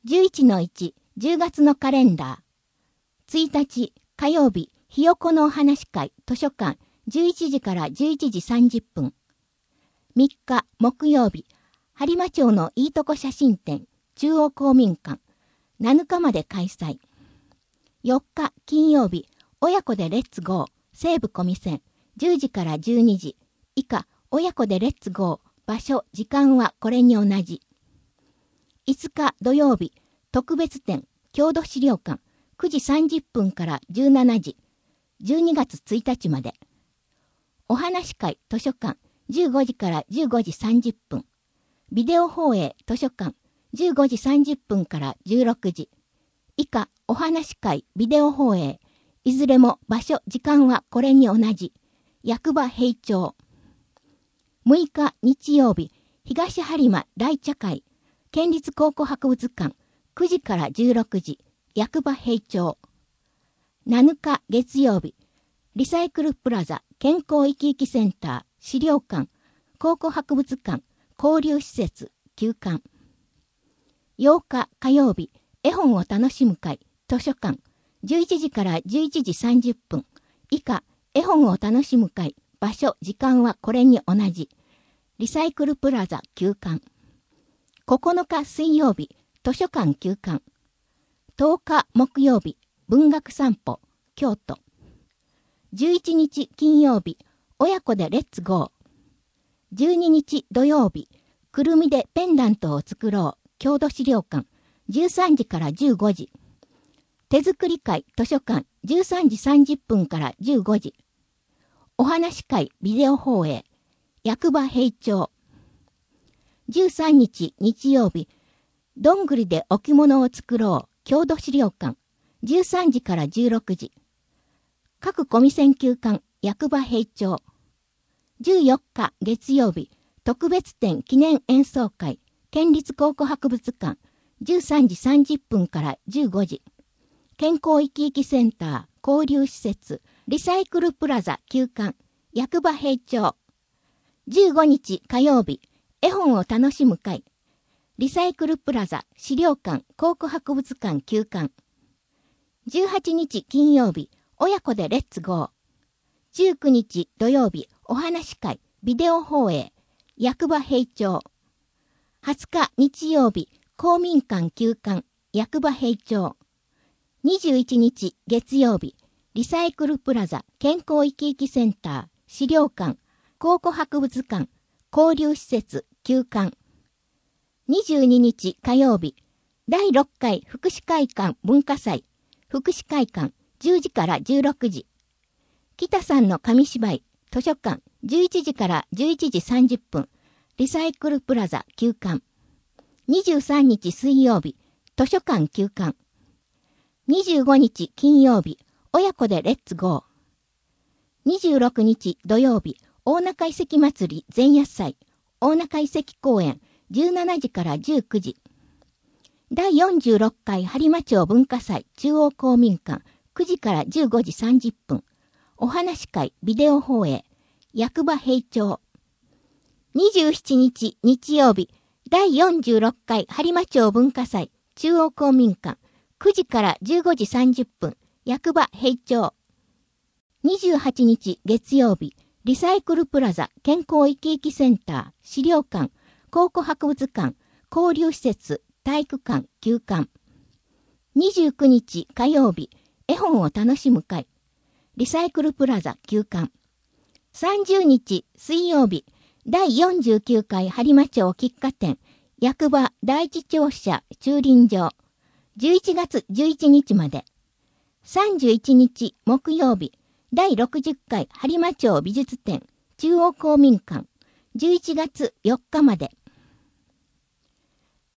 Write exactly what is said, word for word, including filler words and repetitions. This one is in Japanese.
じゅういちのいち、じゅうがつのカレンダー。ついたち火曜日、ひよこのお話会図書館じゅういちじからじゅういちじさんじゅっぷん。みっか木曜日、播磨町のいいとこ写真展中央公民館なのかまで開催。よっか金曜日、親子でレッツゴー西武小見線じゅうじからじゅうにじ。以下親子でレッツゴー場所時間はこれに同じ。いつか土曜日、特別展郷土資料館くじさんじゅっぷんからじゅうしちじ。じゅうにがつついたちまで。お話会図書館じゅうごじからじゅうごじさんじゅっぷん。ビデオ放映図書館じゅうごじさんじゅっぷんからじゅうろくじ。以下お話会ビデオ放映いずれも場所時間はこれに同じ。役場平町。むいか日曜日、東播磨大茶会県立考古博物館くじからじゅうろくじ。役場平町。なのか月曜日、リサイクルプラザ健康生き生きセンター資料館考古博物館交流施設休館。ようか火曜日、絵本を楽しむ会図書館じゅういちじからじゅういちじさんじゅっぷん。以下絵本を楽しむ会場所時間はこれに同じ。リサイクルプラザ休館。ここのか水曜日、図書館休館。とおか木曜日、文学散歩京都。じゅういちにち金曜日、親子でレッツゴー。じゅうににち土曜日、くるみでペンダントを作ろう郷土資料館じゅうさんじからじゅうごじ。手作り会図書館じゅうさんじさんじゅっぷんからじゅうごじ。お話会ビデオ放映役場平町。じゅうさんにち日曜日、どんぐりで置物を作ろう郷土資料館じゅうさんじからじゅうろくじ。各小見線休館役場平町。じゅうよっか月曜日、特別展記念演奏会県立考古博物館じゅうさんじさんじゅっぷんからじゅうごじ。健康生き生きセンター交流施設リサイクルプラザ休館役場平町。じゅうごにち火曜日、絵本を楽しむ会リサイクルプラザ資料館考古博物館休館。じゅうはちにち金曜日、親子でレッツゴー。じゅうくにち土曜日、お話会ビデオ放映役場平町。はつか日曜日、公民館休館役場平町。にじゅういちにち月曜日、リサイクルプラザ健康生き生きセンター資料館考古博物館交流施設休館。にじゅうににち火曜日、だいろっかい福祉会館文化祭福祉会館じゅうじからじゅうろくじ。北さんの紙芝居図書館じゅういちじからじゅういちじさんじゅっぷん。リサイクルプラザ休館。にじゅうさんにち水曜日、図書館休館。にじゅうごにち金曜日、親子でレッツゴー。にじゅうろくにち土曜日、大中遺跡祭り前夜祭大中遺跡公園じゅうしちじからじゅうくじ。だいよんじゅうろっかい播磨町文化祭中央公民館くじからじゅうごじさんじゅっぷん。お話会ビデオ放映役場平町。にじゅうしちにち日曜日、だいよんじゅうろっかい播磨町文化祭中央公民館くじからじゅうごじさんじゅっぷん。役場平町。にじゅうはちにち月曜日、リサイクルプラザ健康生き生きセンター資料館考古博物館交流施設体育館休館。にじゅうくにち火曜日、絵本を楽しむ会リサイクルプラザ休館。さんじゅうにち水曜日、だいよんじゅうきゅうかい播磨町喫茶店役場第一庁舎駐輪場じゅういちがつじゅういちにちまで。さんじゅういちにち木曜日、だいろくじゅっかい播磨町美術展中央公民館じゅういちがつよっかまで。